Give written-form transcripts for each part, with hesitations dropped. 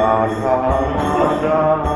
Radha Madhava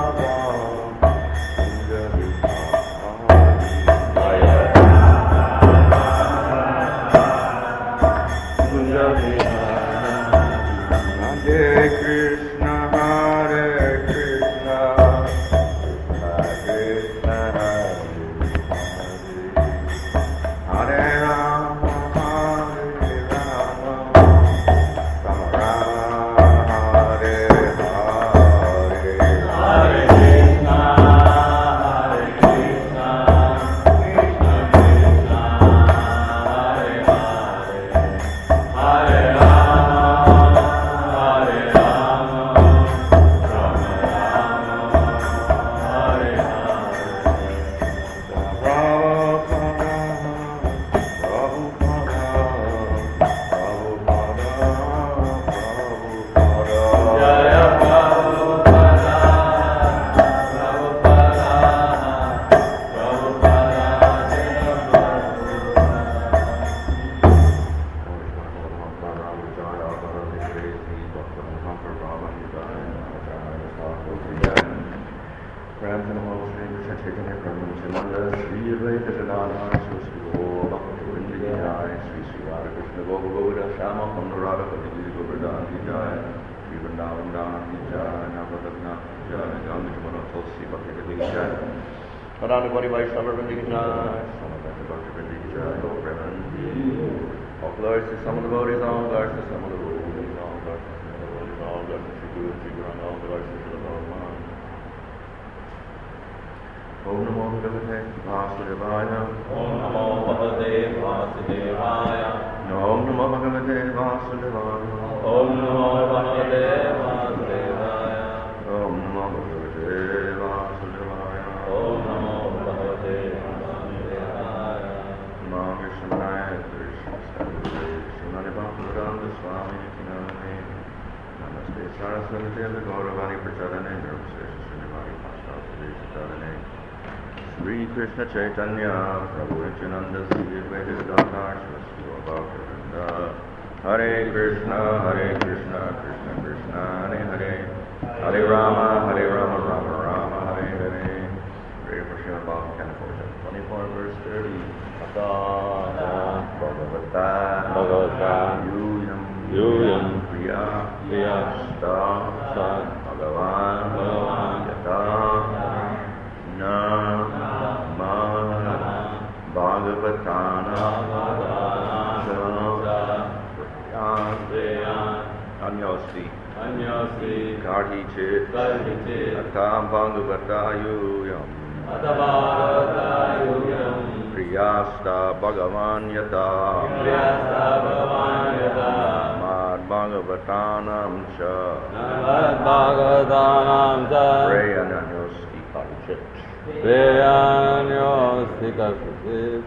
Krishna Chaitanya, Prabhu Nityananda, Sri Advaita Gadadhar, Shivasti Gaura-Bhakta-Vrinda. Hare Krishna, Krishna Krishna, Hare Hare, Hare Rama, Rama Rama, Hare Hare. Hare Krishna Bhakti 24 verse 30. Bhagavata Yuyam Priya Sta Bhagavan Yata Na Bhagavatana Anyosti Karhi Chit Atam Bhagavatayuyam Priyasta Bhagavan Yata Mad Bhagavatanam Cha Preyanyosti Karhi Chit Preyanyosti Karhi Chit.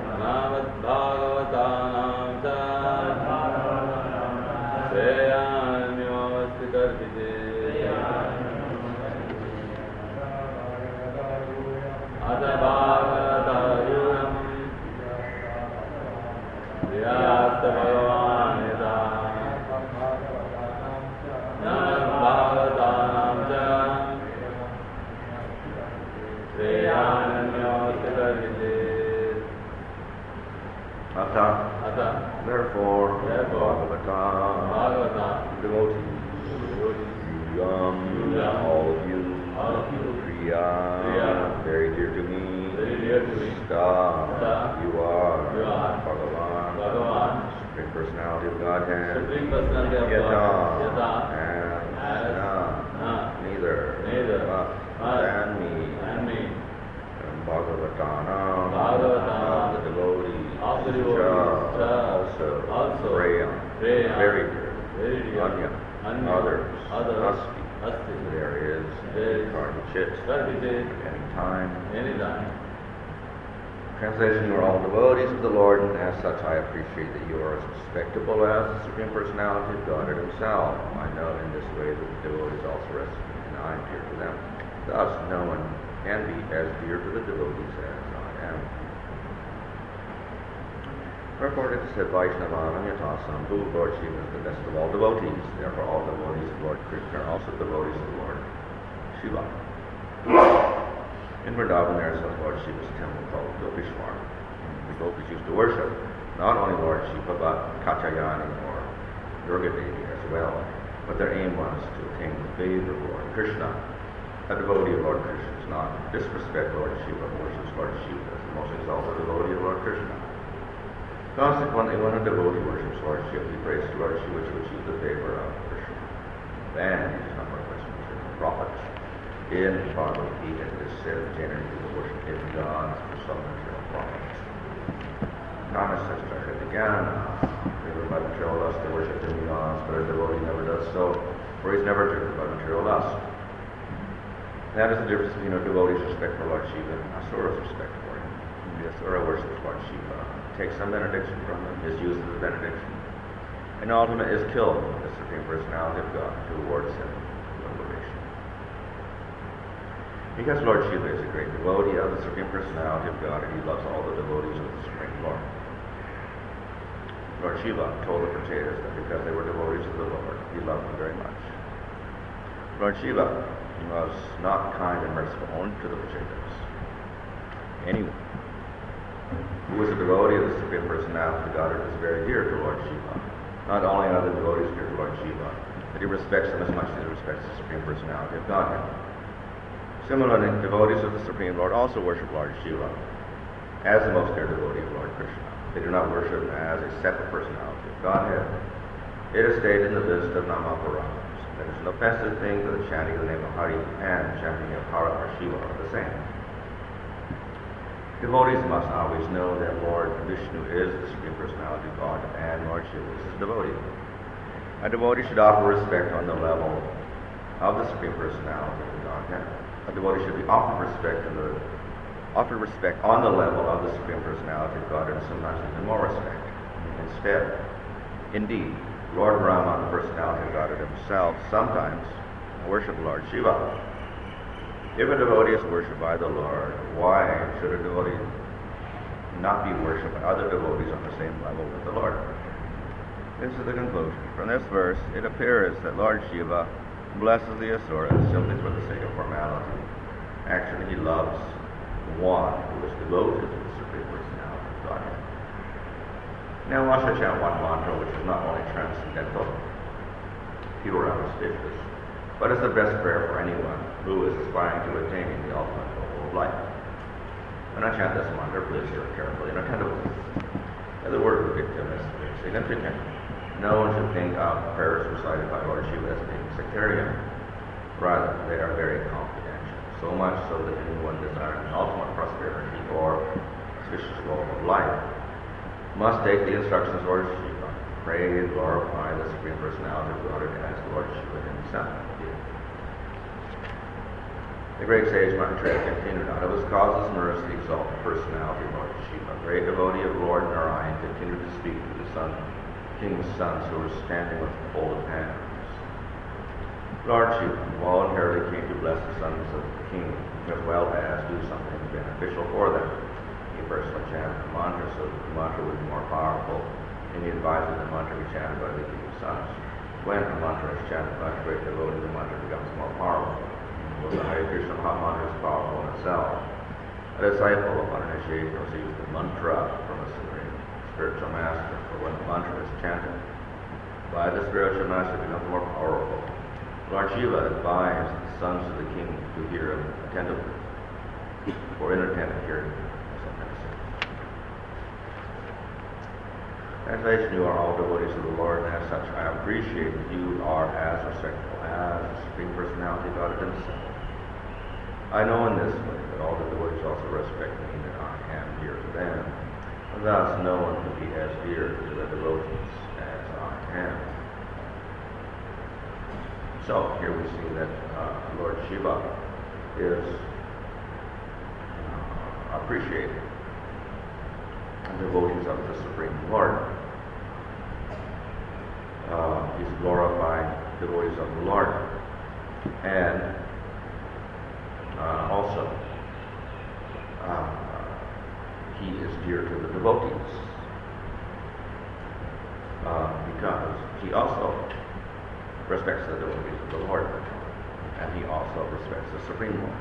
Jaya Therefore, Bhagavata, devotees, all of you, Priya, very dear to me, Sta, you are, Bhagavan, Supreme Personality of Godhead, Yata, and Na, neither, but, and me, and Bhagavatana, the devotees, also, Freya, very dear, Anya, others, Asti, there is, Karnichit, anytime. Translation, you are all devotees of the Lord, and as such I appreciate that you are as respectable as the Supreme Personality of Godhead himself. I know in this way that the devotees also rest in me, and I am dear to them. Thus, no one can be as dear to the devotees as I am. Therefore, it is said, Vaishnava Anyatasam, who Lord Shiva is the best of all devotees. Therefore, all devotees of Lord Krishna are also devotees of the Lord Shiva. In Vrindavan, there is a Lord Shiva's temple called Gopishwar. The gopis used to worship not only Lord Shiva, but Katyayani or Durga Devi as well. But their aim was to attain the favor of Lord Krishna. A devotee of Lord Krishna does not disrespect Lord Shiva, but worships Lord Shiva as the most exalted devotee of Lord Krishna. Consequently, when a devotee worships Lord Shiva, he prays to Lord Shiva to achieve the favor of Krishna. Then he does not request worship of prophets. In Bhagavad Gita, it is said generally people worship demigods for some material profit. Kama says, driven by material lust, they worship demigods, but a devotee never does so, for he's never driven by material lust. That is the difference between a devotee's respect for Lord Shiva and Asura's respect for him. The Asura worships Lord Shiva, takes some benediction from him, misuses the benediction, and ultimately is killed with the Supreme Personality of God who awards him liberation. Because Lord Shiva is a great devotee of the Supreme Personality of God, and he loves all the devotees of the Supreme Lord. Lord Shiva told the Prachetas that because they were devotees of the Lord, he loved them very much. Lord Shiva was not kind and merciful only to the Prachetas. Anyone who is a devotee of the Supreme Personality of God is very dear to Lord Shiva. Not only are the devotees dear to Lord Shiva, but he respects them as much as he respects the Supreme Personality of Godhead. Similarly, devotees of the Supreme Lord also worship Lord Shiva as the most dear devotee of Lord Krishna. They do not worship him as a separate personality of Godhead. It is stated in the list of Namaparams that it is an offensive thing that the chanting of the name of Hari and chanting of Hara or Shiva are the same. Devotees must always know that Lord Vishnu is the Supreme Personality of God and Lord Shiva is his devotee. A devotee should offer respect on the level of the Supreme Personality of Godhead. A devotee should be offered respect on the level of the Supreme Personality of God, and sometimes even more respect. Indeed, Lord Brahma, the Personality of God himself, sometimes worship Lord Shiva. If a devotee is worshipped by the Lord, why should a devotee not be worshipped by other devotees on the same level with the Lord? This is the conclusion. From this verse, it appears that Lord Shiva blesses the Asuras simply for the sake of formality. Actually, he loves one who is devoted to the Supreme Personality of Godhead. Now, I shall chant one mantra which is not only transcendental, pure and auspicious, but is the best prayer for anyone who is aspiring to attain the ultimate goal of life. When I chant this mantra, please hear it carefully and attentively. The word victim is significant. No one should think of prayers recited by Lord Shiva as being sectarian. Rather, they are very confidential, so much so that anyone desiring ultimate prosperity or auspicious goal of life must take the instructions of Lord Shiva. Pray and glorify the Supreme Personality of God as Lord Shiva himself did. The great sage Maitreya continued, out of his causeless mercy exalt the personality of Lord Shiva. A great devotee of Lord Narayan continued to speak to the king's sons who were standing with folded hands. Lord Shiva voluntarily came to bless the sons of the king, as well as do something beneficial for them. He personally chanted the mantra so that the mantra would be more powerful, and he advised that the mantra be chanted by the king's sons. When a mantra is chanted by a great devotee, the mantra becomes more powerful. Well, the Hare Krishna mantra is powerful in itself. A disciple upon initiation receives the mantra from a supreme spiritual master. For when the mantra is chanted by the spiritual master, it becomes more powerful. Lord Shiva advised the sons of the king to hear him attentively, for inattentive hearing. Translation: You are all devotees of the Lord, and as such I appreciate that you are as respectful as the Supreme Personality of God Himself. I know in this way that all the devotees also respect me, that I am dear to them. Thus no one can be as dear to the devotees as I am. So here we see that Lord Shiva is appreciating the devotees of the Supreme Lord. He's glorifying devotees of the Lord, and also he is dear to the devotees because he also respects the devotees of the Lord, and he also respects the Supreme Lord.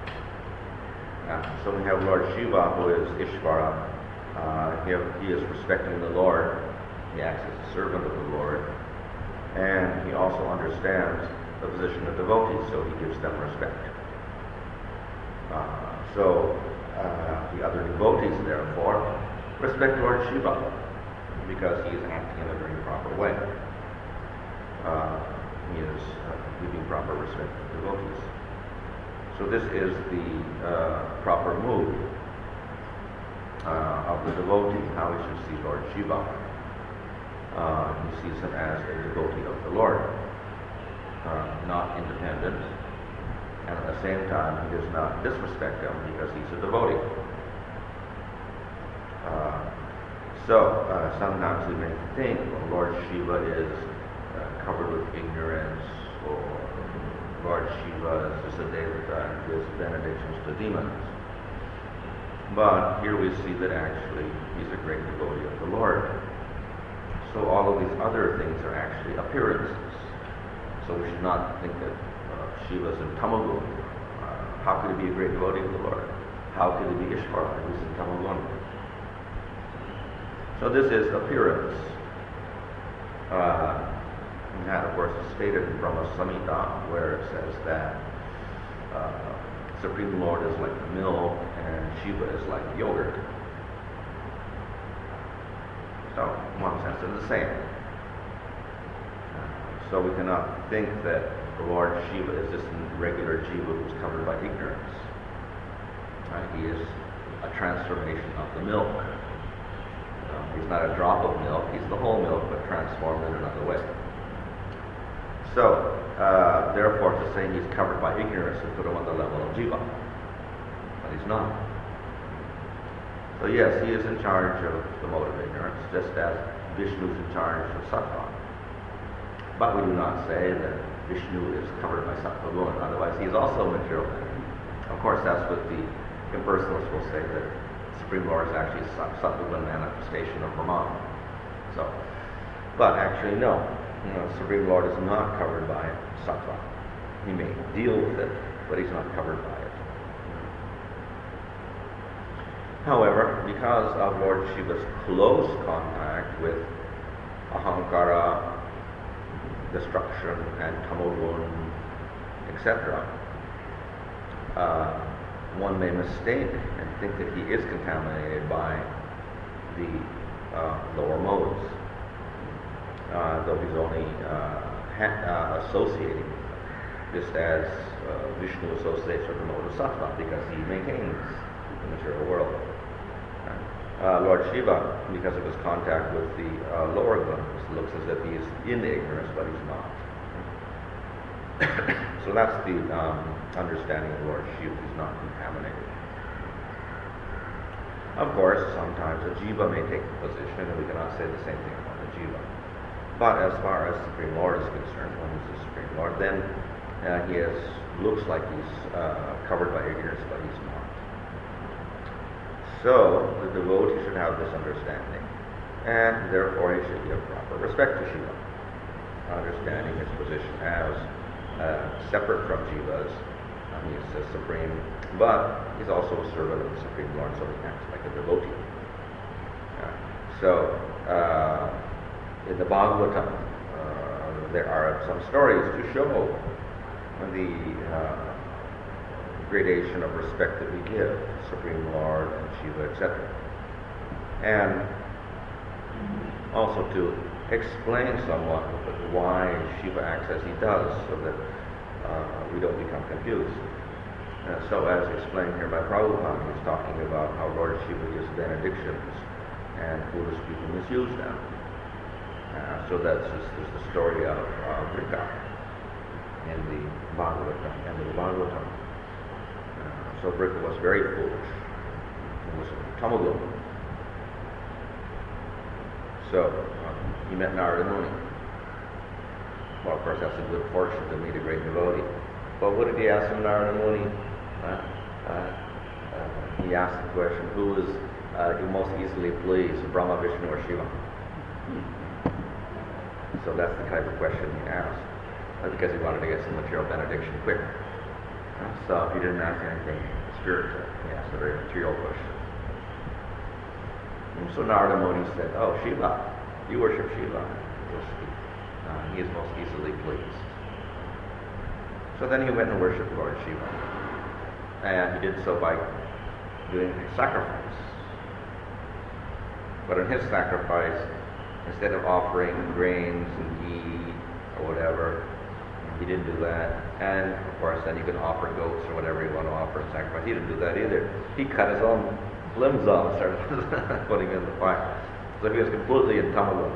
So we have Lord Shiva, who is Ishvara. He is respecting the Lord. He acts as a servant of the Lord, and he also understands the position of devotees, so he gives them respect. The other devotees, therefore, respect Lord Shiva because he is acting in a very proper way. He is giving proper respect to devotees. So this is the proper mood of the devotee, how he should see Lord Shiva. He sees him as a devotee of the Lord, not independent, and at the same time he does not disrespect him because he's a devotee. Sometimes we may think Lord Shiva is covered with ignorance, or Lord Shiva is just a devata and gives benedictions to demons. But here we see that actually he's a great devotee of the Lord. So all of these other things are actually appearances. So we should not think that Shiva is in Tamagun. How could he be a great devotee of the Lord? How could he be Ishvara if he's in Tamagun? So this is appearance. And that, of course, is stated in Brahma Samhita, where it says that Supreme Lord is like milk and Shiva is like yogurt. So, in one sense, they're the same. So we cannot think that the Lord Shiva is just a regular Jiva who's covered by ignorance. He is a transformation of the milk. He's not a drop of milk, he's the whole milk, but transformed in another way. So, therefore, to say he's covered by ignorance would put him on the level of Jiva. But he's not. So yes, he is in charge of the mode of ignorance, just as Vishnu is in charge of Sattva. But we do not say that Vishnu is covered by Sattva Guna, otherwise he is also material energy. Of course, that's what the impersonalists will say, that Supreme Lord is actually a Sattva Guna manifestation of Brahman. So, but actually no. Supreme Lord is not covered by Sattva. He may deal with it, but he's not covered by it. However, because of Lord Shiva's close contact with Ahankara, destruction, and Tamogun, etc., one may mistake and think that he is contaminated by the lower modes, though he's only associating with them, just as Vishnu associates with the mode of Sattva, because he maintains the material world. Lord Shiva, because of his contact with the lower gunas, looks as if he is in ignorance, but he's not. So that's the understanding of Lord Shiva. He's not contaminated. Of course, sometimes a Jiva may take the position, and we cannot say the same thing about the Jiva. But as far as the Supreme Lord is concerned, when he's the Supreme Lord, then looks like he's covered by ignorance, but he's not. So, the devotee should have this understanding, and therefore he should give proper respect to Shiva, understanding his position as separate from Jiva's. He is the supreme, but he's also a servant of the Supreme Lord, so he acts like a devotee. So, in the Bhagavatam, there are some stories to show the gradation of respect that we give to Supreme Lord and Shiva, etc. And also to explain somewhat why Shiva acts as he does, so that we don't become confused. So as explained here by Prabhupada, he's talking about how Lord Shiva gives benedictions and foolish people misuse them. So that's the story of Vrika in the Bhagavatam, end of the Bhagavatam. So Vrika was very foolish. He was Tamaguna. So he met Narada Muni. Well, of course, that's a good fortune to meet a great devotee. But what did he ask him, Narada Muni? He asked the question, who is you most easily please, Brahma, Vishnu, or Shiva? So that's the type of question he asked, because he wanted to get some material benediction quick. So he didn't ask anything spiritual. He asked a very material question. And so Narada Muni said, oh, Shiva, you worship Shiva. He is most easily pleased. So then he went and worshipped Lord Shiva. And he did so by doing a sacrifice. But in his sacrifice, instead of offering grains and ghee or whatever, he didn't do that. And of course, then you can offer goats or whatever you want to offer in sacrifice. He didn't do that either. He cut his own limbs off and started putting in the fire. So he was completely in Tamaguna.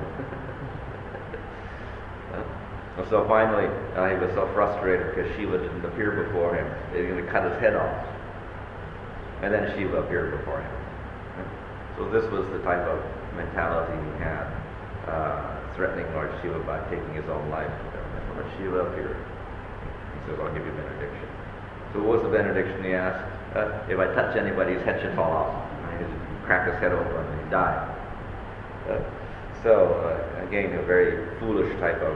And so finally, he was so frustrated because Shiva didn't appear before him. He was going to cut his head off. And then Shiva appeared before him. So this was the type of mentality he had, threatening Lord Shiva by taking his own life. And when Shiva appeared, he said, I'll give you benediction. So what was the benediction he asked? If I touch anybody, his head should fall off. He cracked his head open and he died. Again, a very foolish type of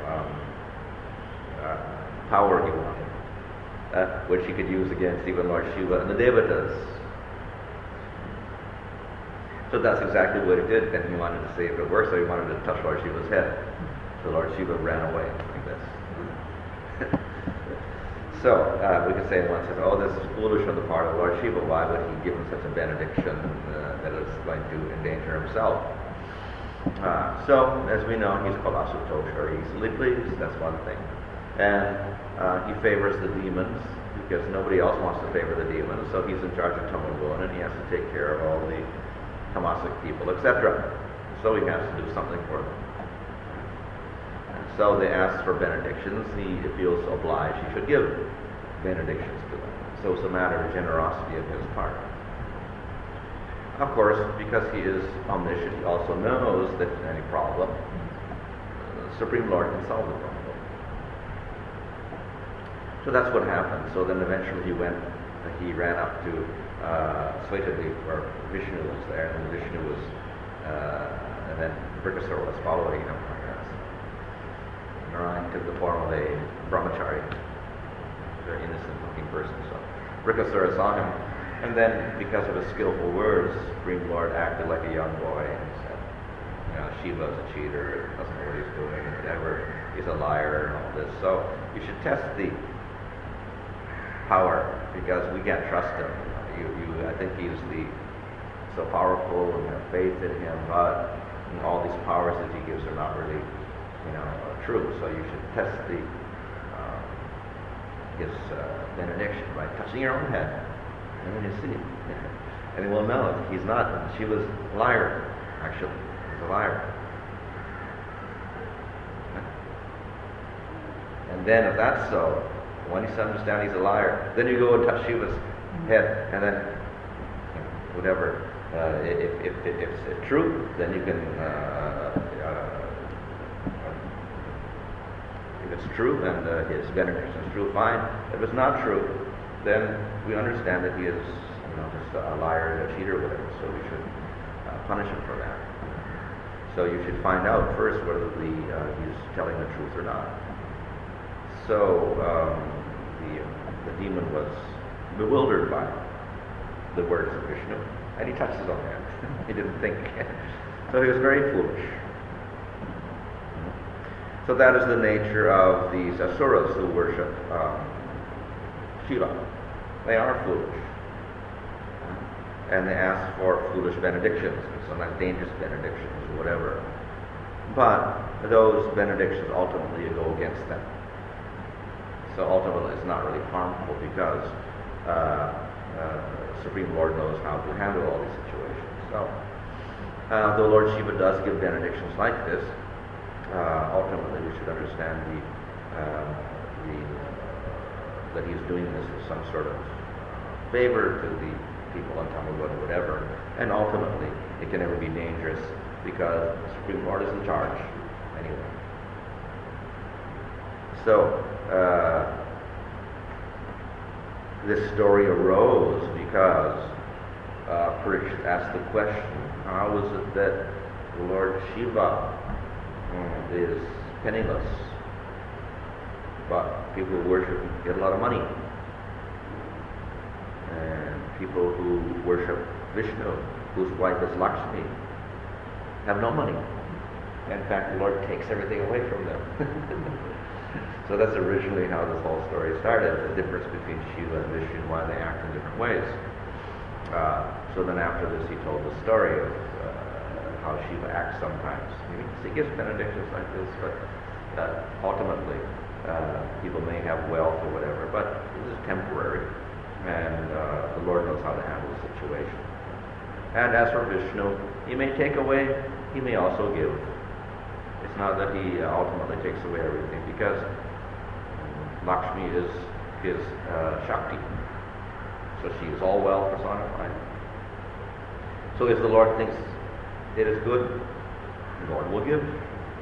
power he wanted, which he could use against even Lord Shiva and the Devatas. So that's exactly what he did, and he wanted to see if it worked, so he wanted to touch Lord Shiva's head. So Lord Shiva ran away like this. So we could say in one sense, oh, this is foolish on the part of Lord Shiva. Why would he give him such a benediction that is going to endanger himself? So, as we know, he's called Asutosha, or easily pleased. That's one thing. And he favors the demons, because nobody else wants to favor the demons. So he's in charge of Tamaguna, and he has to take care of all the Tamasic people, etc. So he has to do something for them. And so they ask for benedictions. He feels obliged. He should give benedictions to them. So it's a matter of generosity on his part. Of course, because he is omniscient, he also knows that any problem, the Supreme Lord can solve the problem. So that's what happened. So then eventually he ran up to Swetadeep, where Vishnu was there, and Vishnu was, and then Vrikasura was following him, I guess. Narayan took the form of a brahmachari, a very innocent-looking person. So Vrikasura saw him. And then, because of his skillful words, Supreme Lord acted like a young boy and said, Shiva's a cheater, doesn't know what he's doing, whatever, he's a liar and all this. So you should test the power, because we can't trust him. I think he's so powerful, and have faith in him, but all these powers that he gives are not really, true. So you should test his benediction by touching your own head. And then you see it. And he will know it. He's not. She was a liar, actually. He's a liar. And then if that's so, when you understand he's a liar, then you go and touch Shiva's head, and then whatever. If it's true, then you can. If it's true and his benediction is true, fine. If it's not true, then we understand that he is, just a liar, a cheater, whatever. So we should punish him for that. So you should find out first whether he's telling the truth or not. So the demon was bewildered by the words of Vishnu, and he touched his own hand. He didn't think. So he was very foolish. So that is the nature of these asuras who worship Shiva. They are foolish. And they ask for foolish benedictions, sometimes dangerous benedictions, or whatever. But those benedictions ultimately go against them. So ultimately it's not really harmful because Supreme Lord knows how to handle all these situations. So the Lord Shiva does give benedictions like this. Ultimately we should understand that he's doing this as some sort of favor to the people in Tamilguna or whatever, and ultimately it can never be dangerous because the Supreme Lord is in charge anyway. So this story arose because Parikshit asked the question, how is it that the Lord Shiva is penniless, but people who worship him get a lot of money? And people who worship Vishnu, whose wife is Lakshmi, have no money. In fact, the Lord takes everything away from them. So that's originally how this whole story started, the difference between Shiva and Vishnu and why they act in different ways. So then after this he told the story of how Shiva acts sometimes. He gives benedictions like this, but ultimately people may have wealth or whatever, but this is temporary. And the Lord knows how to handle the situation. And as for Vishnu, he may take away, he may also give. It's not that he ultimately takes away everything, because Lakshmi is his Shakti. So she is all well personified. So if the Lord thinks it is good, the Lord will give.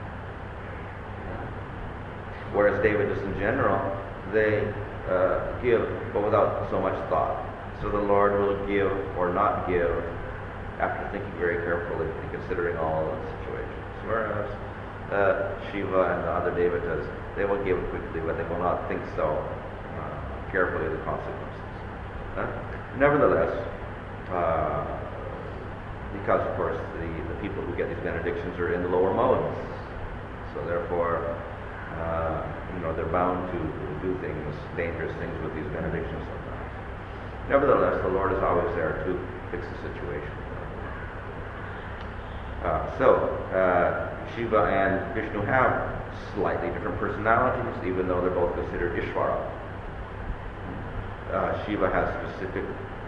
Whereas Devatas in general, they give, but without so much thought. So the Lord will give or not give after thinking very carefully and considering all of the situations. Whereas Shiva and the other Devatas, they will give quickly, but they will not think so carefully of the consequences. Nevertheless, because of course the people who get these benedictions are in the lower modes, so therefore they're bound to do things, dangerous things with these benedictions sometimes. Nevertheless, the Lord is always there to fix the situation. Shiva and Vishnu have slightly different personalities, even though they're both considered Ishvara. Shiva has specific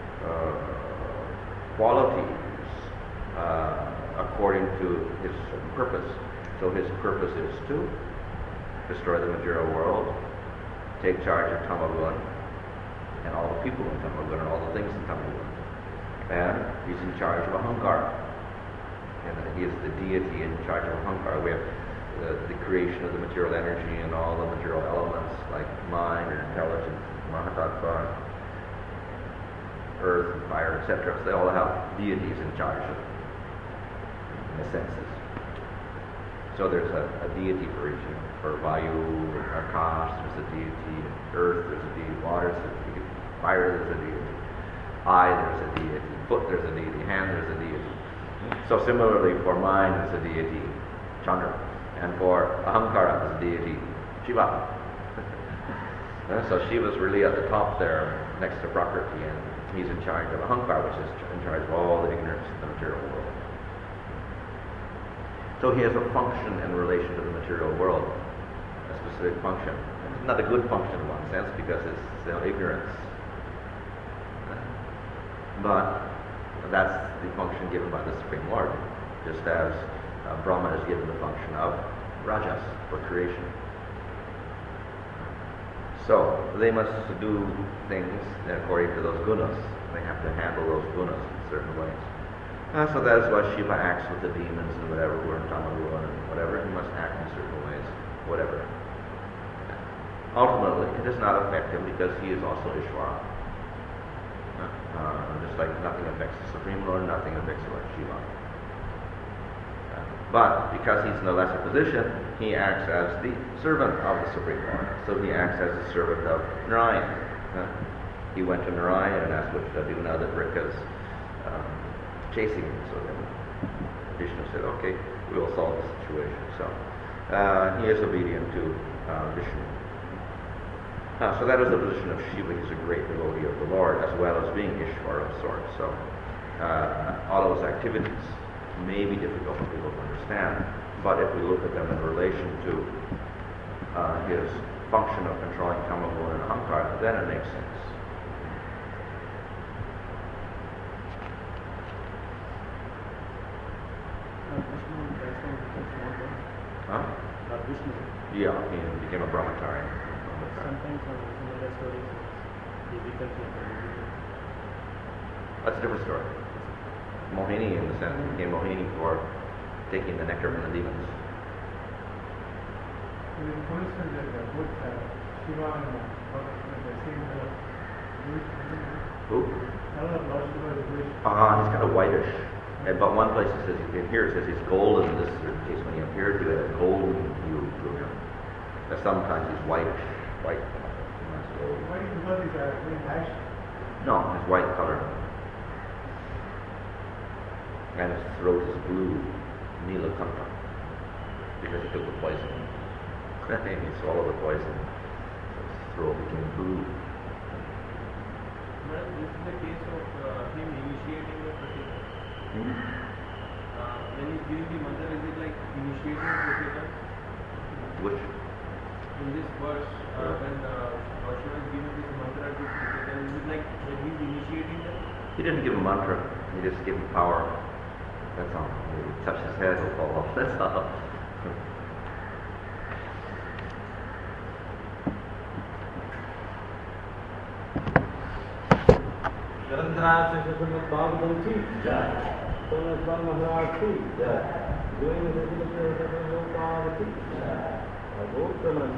qualities according to his certain purpose. So his purpose is to destroy the material world, take charge of Tamagun and all the people in Tamagun and all the things in Tamagun. And he's in charge of Ahankara. And he is the deity in charge of Ahankara. We have the creation of the material energy and all the material elements like mind and intelligence, Mahatattva, earth and fire, etc. So they all have deities in charge of them, in the senses. So there's a deity for each. For Vayu, Akash, there's a deity. Earth, there's a deity. Water, there's a deity. Fire, there's a deity. Eye, there's a deity. Foot, there's a deity. Hand, there's a deity. So similarly, for mind, there's a deity, Chandra. And for Ahankara, there's a deity, Shiva. So Shiva's really at the top there, next to Prakriti, and he's in charge of Ahankara, which is in charge of all the ignorance in the material world. So he has a function in relation to the material world, a specific function. It's not a good function in one sense because it's ignorance. But that's the function given by the Supreme Lord, just as Brahma is given the function of Rajas, for creation. So they must do things according to those gunas. They have to handle those gunas in certain ways. So that is why Shiva acts with the demons and whatever, who are in Tamagun and whatever. He must act in certain ways, whatever. Ultimately, it does not affect him because he is also Ishvara. Just like nothing affects the Supreme Lord, nothing affects Lord Shiva. But because he's in a lesser position, he acts as the servant of the Supreme Lord. So he acts as the servant of Narayan. He went to Narayan and asked what should I do now that Vrika's chasing him. So then Vishnu said, okay, we will solve the situation. So he is obedient to Vishnu. So that is the position of Shiva. He's a great devotee of the Lord, as well as being Ishvara of sorts. So all of his activities may be difficult for people to understand, but if we look at them in relation to his function of controlling Kamaguna and Ahankara, then it makes sense. Huh? Vishnu. Yeah, he became a brahmachari. Sometimes in other stories, he becomes like a religion. That's a different story. Mohini, in the sense, he became Mohini for taking the nectar from the demons. It is coincidence that both Shiva and Lord Krishna are the same color. Who? Color of Lord Shiva is bluish. He's kind of whitish. But one place it says, in here it says he's golden. In this case, when he appeared to it, a golden hue to him. But sometimes he's whitish. White. Why is because he's very ash? No, his white color. And his throat is blue, Nilakanta, because he took the poison. He swallowed the poison. So his throat became blue. But this is the case of him initiating the pratika. When he's giving the mantra, is it like initiating pratika? Which? In this verse, when Shiva is giving this mantra to pratika, is it like that he's initiating them? He didn't give him mantra. He just gave him power. That's all. He touched his head, he'll fall off. That's all. Narendra Sri Srimad Bhagavatam Ji, Srimad Maharaj Ji, doing the Srimad Bhagavatam Ji, Bhagavatam